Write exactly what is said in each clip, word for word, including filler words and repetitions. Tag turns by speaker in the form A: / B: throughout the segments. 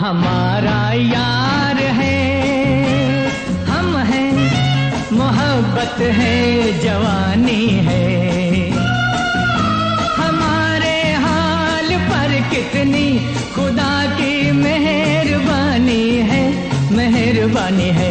A: हमारा यार है, हम हैं, मोहब्बत है, जवानी है। हमारे हाल पर कितनी खुदा की मेहरबानी है, मेहरबानी है।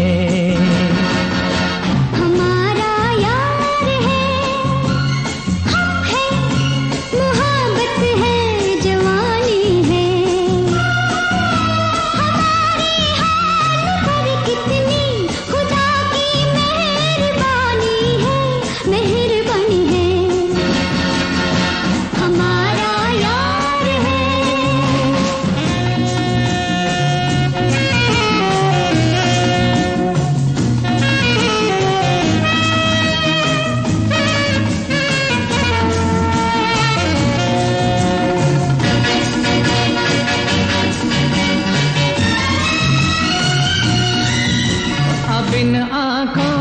A: अब इन आँखों,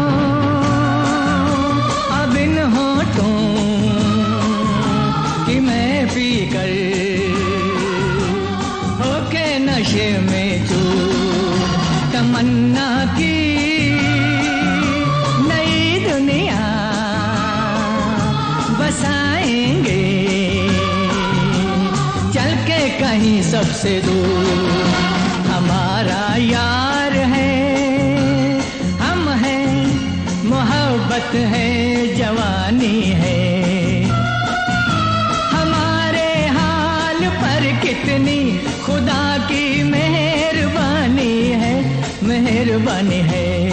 A: अब इन होठों कि मैं पी कर होके नशे में चूर, तमन्ना की नई दुनिया बसाएंगे चल के कहीं सबसे दूर। हमारा यार है, मोहब्बत है, जवानी है। हमारे हाल पर कितनी खुदा की मेहरबानी है, मेहरबानी है।